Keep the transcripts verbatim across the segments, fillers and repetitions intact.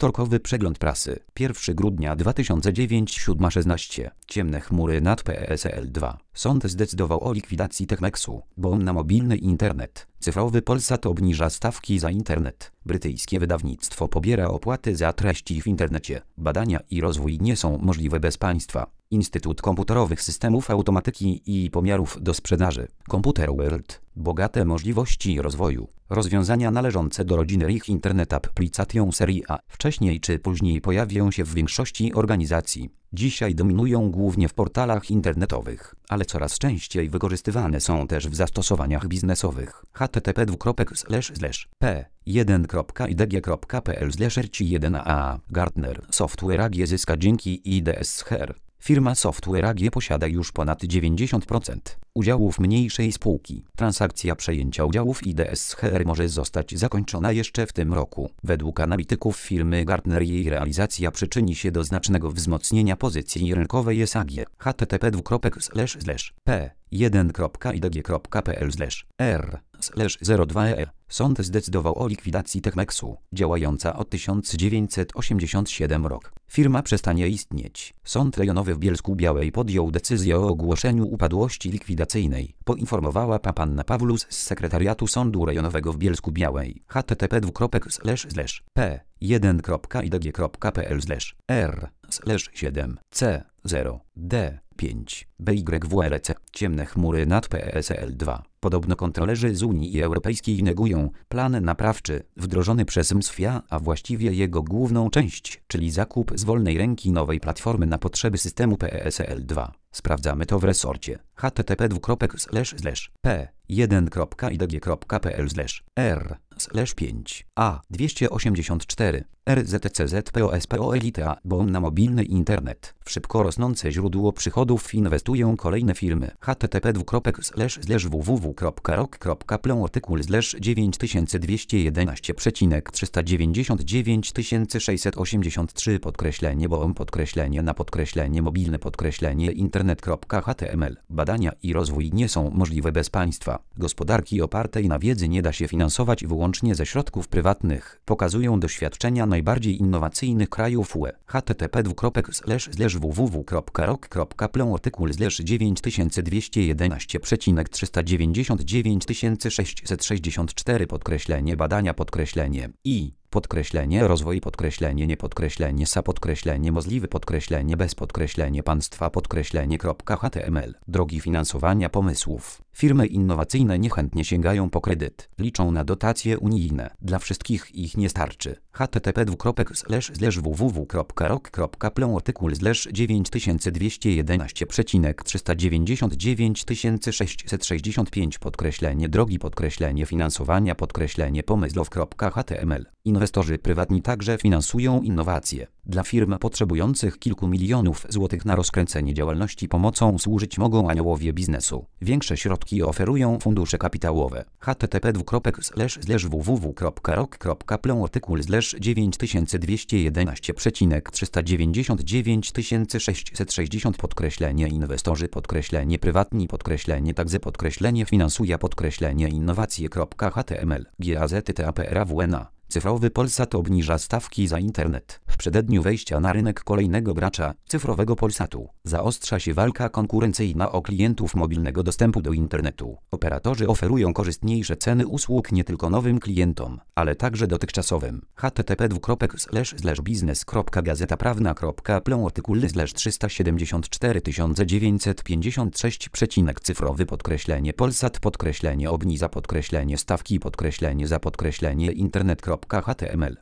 Wtorkowy przegląd prasy. pierwszego grudnia dwa tysiące dziewiątego, siódma szesnaście. Ciemne chmury nad P S L dwa. Sąd zdecydował o likwidacji Techmexu, bo na mobilny internet. Cyfrowy Polsat obniża stawki za internet. Brytyjskie wydawnictwo pobiera opłaty za treści w internecie. Badania i rozwój nie są możliwe bez państwa. Instytut Komputerowych Systemów Automatyki i Pomiarów do Sprzedaży. Computer World. Bogate możliwości rozwoju. Rozwiązania należące do rodziny Ich Internet Application Serii A wcześniej czy później pojawią się w większości organizacji. Dzisiaj dominują głównie w portalach internetowych, ale coraz częściej wykorzystywane są też w zastosowaniach biznesowych. h t t p dwukropek slash slash p jeden kropka i d g kropka p l slash r c jeden a. Gartner Software A G zyska dzięki I D S Her. Firma Software A G posiada już ponad dziewięćdziesiąt procent udziałów mniejszej spółki. Transakcja przejęcia udziałów I D S Her może zostać zakończona jeszcze w tym roku. Według analityków firmy Gartner jej realizacja przyczyni się do znacznego wzmocnienia pozycji rynkowej S A G. h t t p dwukropek slash slash p jeden kropka i d g kropka p l slash r slash zero dwa e. Sąd zdecydował o likwidacji Techmexu, działająca od tysiąc dziewięćset osiemdziesiątego siódmego roku. Firma przestanie istnieć. Sąd rejonowy w Bielsku-Białej podjął decyzję o ogłoszeniu upadłości likwidacyjnej, poinformowała panna Pawlus z sekretariatu Sądu Rejonowego w Bielsku-Białej. h t t p dwukropek slash slash p jeden kropka i d g kropka p l slash r slash siedem c zero d pięć b y w r c. Ciemne chmury nad P S L dwa. Podobno kontrolerzy z Unii Europejskiej negują plan naprawczy wdrożony przez M S F I A, a właściwie jego główną część, czyli zakup z wolnej ręki nowej platformy na potrzeby systemu P S L dwa. Sprawdzamy to w resorcie. h t t p dwukropek slash slash p jeden kropka i d g kropka p l slash r slash pięć a dwieście osiemdziesiąt cztery r z t c z p o s p o Elite, bo na mobilny internet w szybko rosnące źródło przychodów inwestują kolejne firmy. h t t p dwukropek slash slash w w w kropka rok kropka plon artykuł slash dziewięć tysięcy dwieście jedenaście przecinek trzysta dziewięćdziesiąt dziewięć tysięcy sześćset osiemdziesiąt trzy podkreślenie bo podkreślenie na podkreślenie mobilne podkreślenie internet.html. Badania i rozwój nie są możliwe bez państwa. Gospodarki opartej na wiedzy nie da się finansować wyłącznie ze środków prywatnych, pokazują doświadczenia najbardziej innowacyjnych krajów U E. h t t p dwukropek slash slash w w w kropka rok kropka plon artykuł slash dziewięć tysięcy dwieście jedenaście przecinek trzysta dziewięćdziesiąt dziewięć tysięcy sześćset sześćdziesiąt cztery podkreślenie badania podkreślenie i podkreślenie rozwój podkreślenie nie podkreślenie sa podkreślenie możliwy podkreślenie bez podkreślenie państwa podkreślenie .html. Drogi finansowania pomysłów. Firmy innowacyjne niechętnie sięgają po kredyt. Liczą na dotacje unijne. Dla wszystkich ich nie starczy. h t t p dwukropek slash slash w w w kropka rok kropka plon artykuł slash dziewięć tysięcy dwieście jedenaście przecinek trzysta dziewięćdziesiąt dziewięć tysięcy sześćset sześćdziesiąt pięć podkreślenie drogi podkreślenie finansowania podkreślenie pomysłów.html. Inwestorzy prywatni także finansują innowacje. Dla firm potrzebujących kilku milionów złotych na rozkręcenie działalności pomocą służyć mogą aniołowie biznesu. Większe środki oferują fundusze kapitałowe. h t t p dwukropek slash slash w w w kropka rok kropka plon artykuł slash dziewięć tysięcy dwieście jedenaście przecinek trzysta dziewięćdziesiąt dziewięć tysięcy sześćset sześćdziesiąt podkreślenie inwestorzy podkreślenie prywatni podkreślenie także podkreślenie finansuje podkreślenie innowacje.html. GAZTAPRAWNA. Cyfrowy Polsat obniża stawki za internet. W przededniu wejścia na rynek kolejnego gracza, cyfrowego Polsatu, zaostrza się walka konkurencyjna o klientów mobilnego dostępu do internetu. Operatorzy oferują korzystniejsze ceny usług nie tylko nowym klientom, ale także dotychczasowym. h t t p dwukropek slash slash biznes kropka gazeta prawna kropka plon artykuł slash trzysta siedemdziesiąt cztery tysiące dziewięćset pięćdziesiąt sześć przecinek cyfrowy podkreślenie Polsat podkreślenie obniża podkreślenie stawki podkreślenie za podkreślenie internet.html.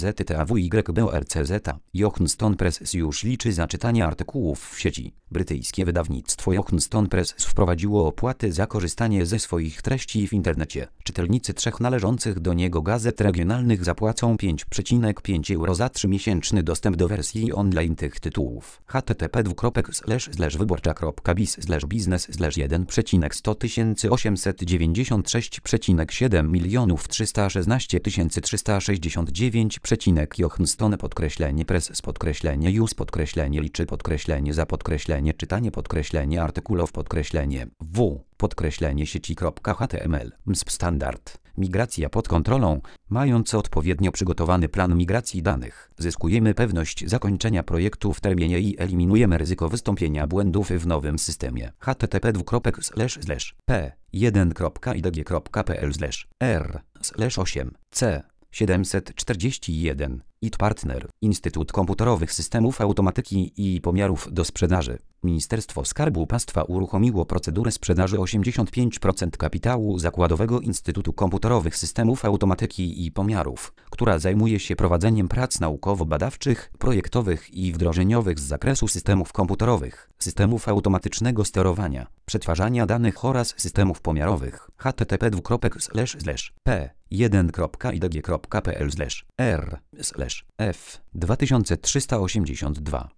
GAZTAWYBORCZ. Johnston Press już liczy za czytanie artykułów w sieci. Brytyjskie wydawnictwo Johnston Press wprowadziło opłaty za korzystanie ze swoich treści w internecie. Czytelnicy trzech należących do niego gazet regionalnych zapłacą pięć przecinek pięć euro za trzymiesięczny dostęp do wersji online tych tytułów. h t t p dwukropek slash slash wyborcza kropka biz slash biznes slash jeden przecinek sto tysięcy osiemset dziewięćdziesiąt sześć przecinek siedem milionów trzysta szesnaście tysięcy trzysta sześćdziesiąt dziewięć przecinek Johnston podkreślenie press z podkreślenie use podkreślenie liczy podkreślenie za podkreślenie podkreślenie czytanie podkreślenie artykułów podkreślenie w podkreślenie sieci.html M S P standard. Migracja pod kontrolą. Mając odpowiednio przygotowany plan migracji danych, zyskujemy pewność zakończenia projektu w terminie i eliminujemy ryzyko wystąpienia błędów w nowym systemie. http p jeden kropka idg kropka pl r osiem c siedemset czterdzieści jeden I T Partner, Instytut Komputerowych Systemów Automatyki i Pomiarów do Sprzedaży. Ministerstwo Skarbu Państwa uruchomiło procedurę sprzedaży osiemdziesiąt pięć procent kapitału zakładowego Instytutu Komputerowych Systemów Automatyki i Pomiarów, która zajmuje się prowadzeniem prac naukowo-badawczych, projektowych i wdrożeniowych z zakresu systemów komputerowych, systemów automatycznego sterowania, przetwarzania danych oraz systemów pomiarowych. http p jeden kropka idg kropka pl r f dwa tysiące trzysta osiemdziesiąt dwa